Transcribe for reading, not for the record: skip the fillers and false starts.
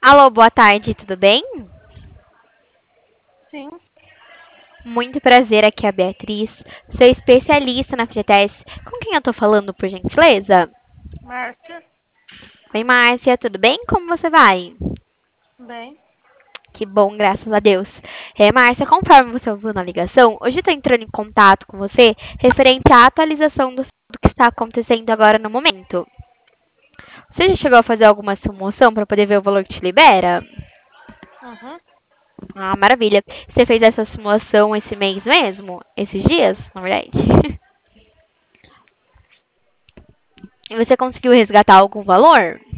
Alô, boa tarde, tudo bem? Sim, Muito prazer, aqui é a Beatriz. Sou especialista na FGTS. Com quem eu tô falando, por gentileza? Márcia, Oi, Márcia, tudo bem? Como você vai? bem. Que bom, graças a Deus. Márcia, conforme você ouviu na ligação, hoje eu tô entrando em contato com você referente à atualização do que está acontecendo agora no momento. Você já chegou a fazer alguma simulação para poder ver o valor que te libera? Uhum. Ah, maravilha. Você fez essa simulação esse mês mesmo? Esses dias, na verdade? E você conseguiu resgatar algum valor?